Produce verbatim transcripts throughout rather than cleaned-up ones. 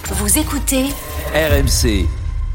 Vous écoutez R M C.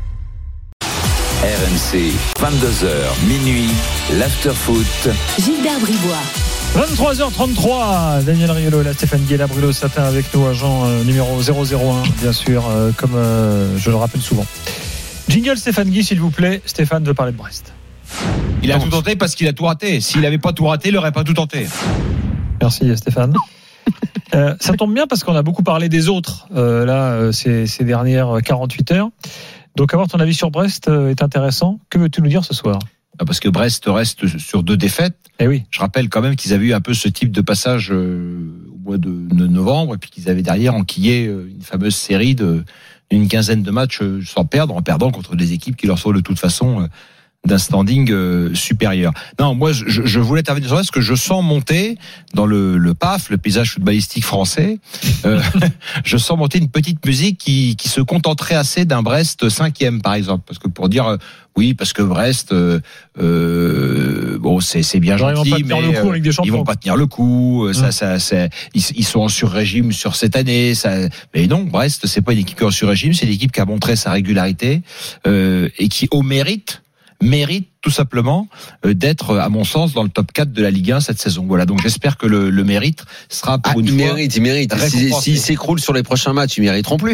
R M C, vingt-deux heures, minuit, l'after-foot. Gilbert Bribois. vingt-trois heures trente-trois, Daniel Riolo et la Stéphane Guéla, Bruno Satin avec nous, agent euh, numéro zéro zéro un, bien sûr, euh, comme euh, je le rappelle souvent. Jingle Stéphane Guy, s'il vous plaît. Stéphane veut parler de Brest. Il a tout tenté parce qu'il a tout raté. S'il n'avait pas tout raté, il n'aurait pas tout tenté. Merci Stéphane. euh, ça tombe bien parce qu'on a beaucoup parlé des autres euh, là euh, ces, ces dernières quarante-huit heures. Donc avoir ton avis sur Brest euh, est intéressant. Que veux-tu nous dire ce soir ? Parce que Brest reste sur deux défaites. Eh oui. Je rappelle quand même qu'ils avaient eu un peu ce type de passage euh, au mois de novembre et puis qu'ils avaient derrière enquillé une fameuse série de une quinzaine de matchs sans perdre, en perdant contre des équipes qui leur sont de toute façon euh, d'un standing euh, supérieur. Non, moi je, je voulais intervenir sur ça parce que je sens monter dans le, le P A F, le paysage footballistique français, euh, je sens monter une petite musique qui, qui se contenterait assez d'un Brest cinquième par exemple, parce que pour dire euh, oui, parce que Brest, euh, euh, bon c'est c'est bien genre, gentil, ils vont pas mais tenir le coup avec des champions. Ils vont pas tenir le coup. Mmh. Ça, ça, ça, ils, ils sont en sur-régime sur cette année. Ça, mais non, Brest, c'est pas une équipe qui est en sur-régime, c'est une équipe qui a montré sa régularité euh, et qui au mérite. mérite tout simplement euh, d'être, à mon sens, dans le top quatre de la Ligue un cette saison. Voilà, donc j'espère que le, le mérite sera pour ah, une il fois mérite, il mérite. S'ils si, si s'écroulent sur les prochains matchs, ils mériteront plus.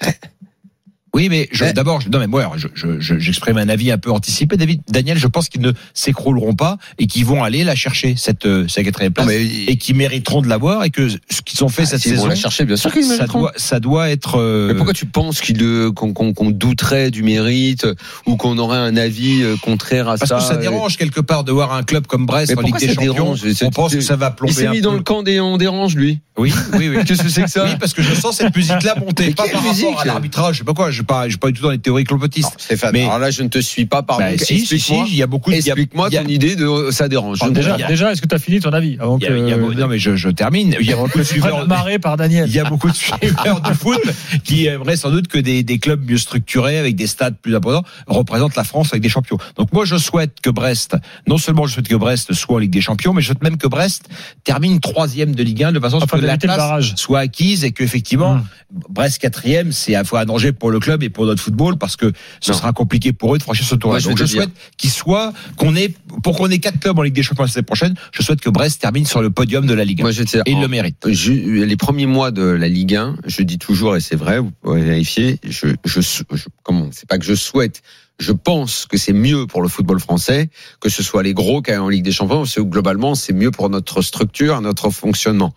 Oui, mais je, ouais. d'abord, je, non mais moi, je, je, je, j'exprime un avis un peu anticipé. David, Daniel, je pense qu'ils ne s'écrouleront pas et qu'ils vont aller la chercher cette, cette quatrième place, non, mais, et qu'ils mériteront de l'avoir et que ce qu'ils ont fait ah, cette saison, vont la chercher, bien sûr qu'ils ça mériteront. doit, ça doit être. Euh... Mais pourquoi tu penses qu'il, qu'on, qu'on, qu'on douterait du mérite ou qu'on aurait un avis contraire à Parce ça? Parce que ça dérange quelque part de voir un club comme Brest en Ligue des Champions. Dérange, on pense que ça va plomber. Il s'est mis dans le camp des on dérange lui. Oui, oui, oui. Qu'est-ce que c'est que ça? Oui, parce que je sens cette musique-là monter, mais pas par musique rapport à l'arbitrage. Je sais pas quoi. Je suis pas, je suis pas du tout dans les théories complotistes. Non, Stéphane, mais alors là, je ne te suis pas. Pardon. Bah, si, si, si, il y a beaucoup. Explique-moi ton idée de ça dérange. Alors, déjà, a... déjà, est-ce que tu as fini ton avis avant il y a, que... il y a, non, mais je, je termine. Il y a beaucoup de suiveurs marré par Daniel. Il y a beaucoup de suiveurs du foot qui aimeraient sans doute que des, des clubs mieux structurés avec des stades plus importants représentent la France avec des champions. Donc moi, je souhaite que Brest, non seulement je souhaite que Brest soit en Ligue des Champions, mais je souhaite même que Brest termine troisième de Ligue un de façon à ce que la place soit acquise et qu'effectivement mmh. Brest quatrième, c'est à la fois un danger pour le club et pour notre football parce que ce non. sera compliqué pour eux de franchir ce tour-là. Ouais, Donc je, je souhaite qu'il soit, qu'on ait, pour qu'on ait quatre clubs en Ligue des Champions la saison prochaine, je souhaite que Brest termine sur le podium de la Ligue un. Moi, je te, et il le mérite. Je, les premiers mois de la Ligue un, je dis toujours, et c'est vrai, vous pouvez vérifier, je, je, je comment, c'est pas que je souhaite, je pense que c'est mieux pour le football français que ce soit les gros qui aillent en Ligue des Champions, parce que globalement, c'est mieux pour notre structure, notre fonctionnement.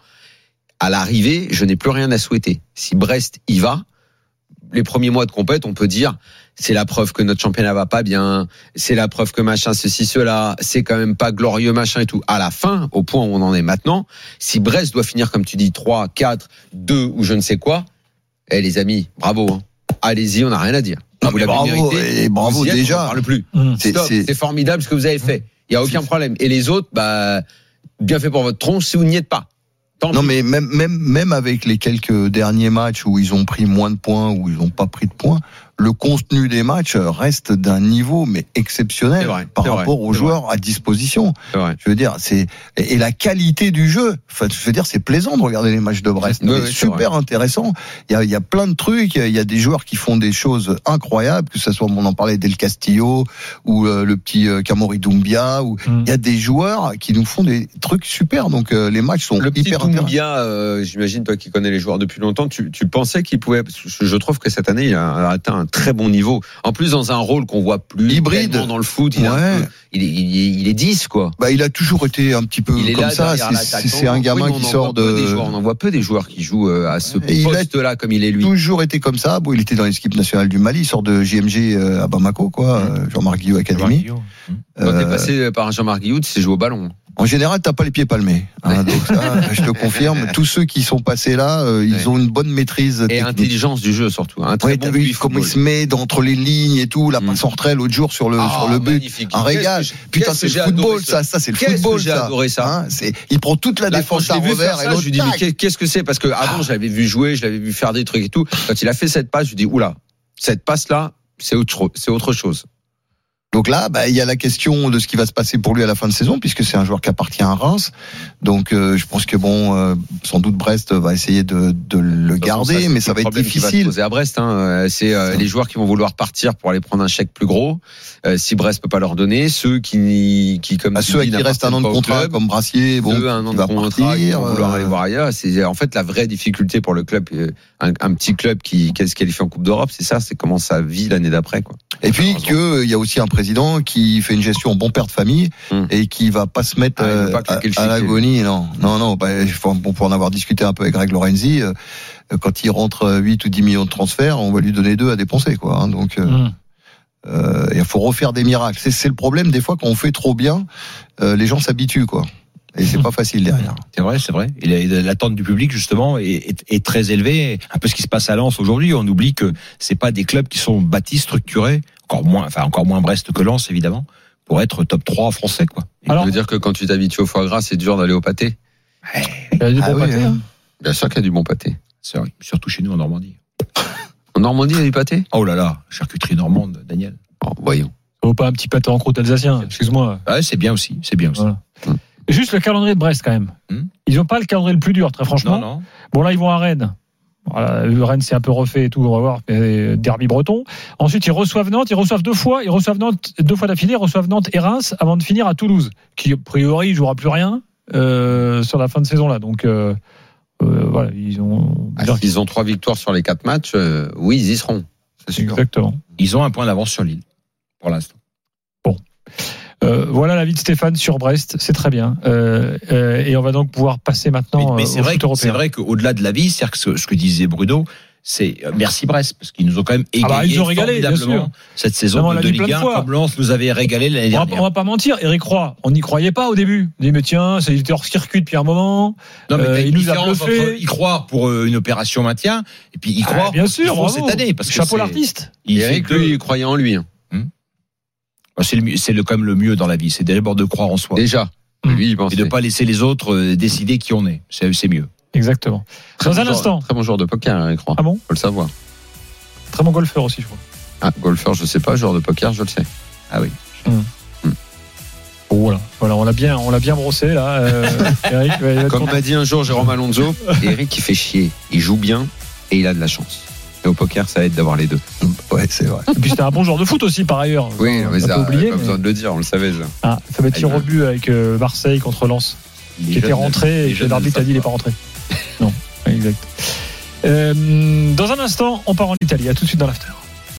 À l'arrivée, je n'ai plus rien à souhaiter. Si Brest y va, les premiers mois de compète, on peut dire, c'est la preuve que notre championnat va pas bien, c'est la preuve que machin, ceci, cela, c'est quand même pas glorieux, machin et tout. À la fin, au point où on en est maintenant, si Brest doit finir, comme tu dis, trois, quatre, deux ou je ne sais quoi, eh, les amis, bravo, hein. Allez-y, on n'a rien à dire. Non, vous l'avez bravo, mérité, et bravo êtes, déjà. On ne parle plus. Mmh. C'est, Stop, c'est... c'est formidable ce que vous avez fait. Il y a aucun problème. Et les autres, bah, bien fait pour votre tronche si vous n'y êtes pas. Tant non, pis. mais même, même, même avec les quelques derniers matchs où ils ont pris moins de points, où ils n'ont pas pris de points, le contenu des matchs reste d'un niveau mais exceptionnel vrai, par rapport vrai, aux joueurs vrai. à disposition. Je veux dire, c'est et la qualité du jeu. Enfin, je veux dire, c'est plaisant de regarder les matchs de Brest. Oui, c'est oui, super c'est intéressant. Il y a, il y a plein de trucs. Il y a des joueurs qui font des choses incroyables, que ce soit, on en parlait, Del Castillo ou euh, le petit euh, Kamori Doumbia. Ou mm. il y a des joueurs qui nous font des trucs super. Donc euh, les matchs sont le hyper petit Doumbia, euh, j'imagine toi qui connais les joueurs depuis longtemps, tu, tu pensais qu'il pouvait. Je trouve que cette année, il a atteint un très bon niveau. En plus, dans un rôle qu'on voit plus hybride dans le foot, il, ouais. un peu, il, est, il, est, il est dix, quoi. Bah, il a toujours été un petit peu il est comme là, ça. C'est, c'est un gamin oui, qui sort de. Des joueurs, on en voit peu des joueurs qui jouent à ce et poste-là, comme il est lui. Il a toujours été comme ça. Bon, il était dans l'équipe nationale du Mali, il sort de J M G à Bamako, quoi. Mmh. Jean-Marc Guillot Academy. Mmh. Quand euh... t'es passé par Jean-Marc Guillot, tu sais jouer au ballon. En général, t'as pas les pieds palmés. Hein, donc ça, je te confirme. Tous ceux qui sont passés là, euh, ils ouais. ont une bonne maîtrise et technique. intelligence du jeu surtout. Un très ouais, bon t'as vu comment il se met entre les lignes et tout. La mmh. passe en retrait l'autre jour sur le ah, sur le but, magnifique. un régal. Putain, c'est le football, ça. Ça, c'est le qu'est-ce football, que j'ai ça. adoré ça. Hein, c'est, il prend toute la, la défense à revers et l'autre. Je lui dis mais qu'est-ce que c'est parce que avant je l'avais vu jouer, je l'avais vu faire des trucs et tout. Quand il a fait cette passe, je lui dis oula, cette passe là, c'est autre c'est autre chose. Donc là, bah, il y a la question de ce qui va se passer pour lui à la fin de saison, puisque c'est un joueur qui appartient à Reims. Donc, euh, je pense que bon, euh, sans doute Brest va essayer de, de le garder, ça, mais ça va être difficile. Qui va se poser à Brest, hein. C'est euh, les joueurs qui vont vouloir partir pour aller prendre un chèque plus gros. Euh, si Brest peut pas leur donner, ceux qui, qui comme à ceux à qui reste un an de contrat, club, comme Brassier, bon, ceux un an de contrat, qui vont vouloir aller voir ailleurs. C'est en fait la vraie difficulté pour le club, un, un petit club qui, qui se qualifie en Coupe d'Europe, c'est ça, c'est comment ça vit l'année d'après, quoi. Et puis que il y a aussi un président qui fait une gestion bon père de famille hum. et qui va pas se mettre ah, pas à, à l'agonie. Non, non, non. Bah, bon, pour en avoir discuté un peu avec Greg Lorenzi, euh, quand il rentre huit ou dix millions de transferts, on va lui donner deux à dépenser, quoi. Hein, donc. Euh, hum. Euh, il faut refaire des miracles. C'est, c'est le problème des fois quand on fait trop bien, euh, les gens s'habituent, quoi. Et c'est pas facile derrière. C'est vrai, c'est vrai. Et l'attente du public justement est, est, est très élevée. Un peu ce qui se passe à Lens aujourd'hui. On oublie que c'est pas des clubs qui sont bâtis, structurés, encore moins, enfin encore moins Brest que Lens évidemment, pour être top trois français, quoi. Alors, ça veut dire que quand tu t'habitues au foie gras, c'est dur d'aller au pâté. Ouais. Il y a du bon ah pâté. Oui, hein. Bien sûr qu'il y a du bon pâté. C'est vrai. Surtout chez nous en Normandie. En Normandie, il y a du pâté ? Oh là là, charcuterie normande, Daniel. Oh, voyons. Ça vaut pas un petit pâté en croûte alsacien, excuse-moi. Ouais, c'est bien aussi, c'est bien aussi. Voilà. Hum. Juste le calendrier de Brest quand même. Hum. Ils n'ont pas le calendrier le plus dur, très franchement. Non, non. Bon là, ils vont à Rennes. Voilà, Rennes c'est un peu refait et tout, on va voir. Derby breton. Ensuite, ils reçoivent Nantes, ils reçoivent deux fois, ils reçoivent Nantes deux fois d'affilée, ils reçoivent Nantes et Reims avant de finir à Toulouse, qui a priori ne jouera plus rien euh, sur la fin de saison là. Donc euh, euh, voilà, ils ont. Ah, ils ont trois victoires sur les quatre matchs. Euh, oui, ils y seront. C'est sûr. Exactement. Ils ont un point d'avance sur Lille pour l'instant. Bon. Euh, voilà l'avis de Stéphane sur Brest, c'est très bien. Euh, euh, et on va donc pouvoir passer maintenant. Mais, mais c'est, au vrai foot que, européen. c'est vrai qu'au-delà de l'avis, c'est que ce, ce que disait Bruno, c'est euh, merci Brest parce qu'ils nous ont quand même égayé ah bah, ils ont régalé, formidablement cette saison non, de, de Ligue un. Comme Lens nous avait régalé l'année on dernière. Va, on va pas mentir, Eric Roy, on n'y croyait pas au début. On dit mais tiens, ça était hors circuit depuis un moment. Non mais euh, il nous a bluffé. Y croire pour euh, une opération maintien et puis y croire ah, bien sûr pour cette année parce que chapeau l'artiste. Il Eric lui il croyait en lui. Hein. Hum. C'est, le, c'est le, quand même le mieux dans la vie, c'est d'abord de croire en soi. Déjà. Hum. Lui, il pensait. Et de pas laisser les autres euh, décider qui on est. C'est, c'est mieux. Exactement. Très Dans bon un joueur, instant. Très bon joueur de poker, Eric Roy. Ah bon ? Faut le savoir. Très bon golfeur aussi, je crois. Ah, golfeur, je sais pas, joueur de poker, je le sais. Ah oui. Hum. Hum. Bon, voilà. Voilà, on l'a bien, on l'a bien brossé là. Euh, Eric, il Comme m'a dit un jour Jérôme Alonso, Eric il fait chier, il joue bien et il a de la chance. Et au poker, ça aide d'avoir les deux. Ouais, c'est vrai. Et puis c'était un bon joueur de foot aussi par ailleurs. Oui, on mais ça, pas oublié, pas mais... besoin de le dire, on le savait déjà. Ah, ça va être tir au but avec euh, Marseille contre Lens, il qui était rentré et que l'arbitre a dit il n'est pas rentré. Non, exact. Euh, dans un instant, on part en Italie. À tout de suite dans l'after.